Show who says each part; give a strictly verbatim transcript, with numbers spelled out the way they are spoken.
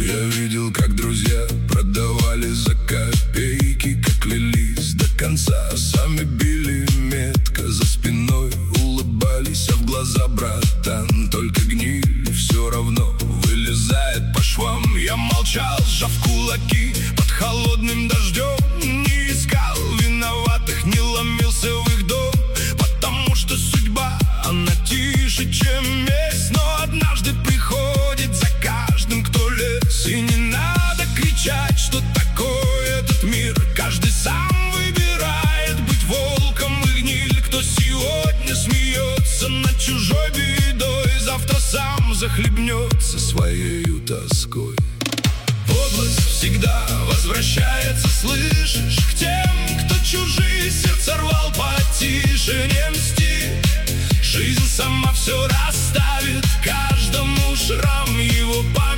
Speaker 1: Я видел, как друзья продавали за копейки, как клялись до конца, сами били метко за спиной, улыбались, а в глаза, братан, только гниль все равно вылезает по швам. Я молчал, сжав кулаки под холодным дождем, не искал виноватых, не ломился в их дом, потому что судьба, она тише, чем месть. Но однажды приходит за каждым, кто лез, и не надо кричать, что такое этот мир. Каждый сам выбирает быть волком и гниль. Кто сегодня смеется над чужой бедой, завтра сам захлебнется своею тоской. Подлость всегда возвращается, слышишь, к тем, кто чужие сердца рвал. Потише, не мсти, жизнь сама все расставит, каждому шрам его память.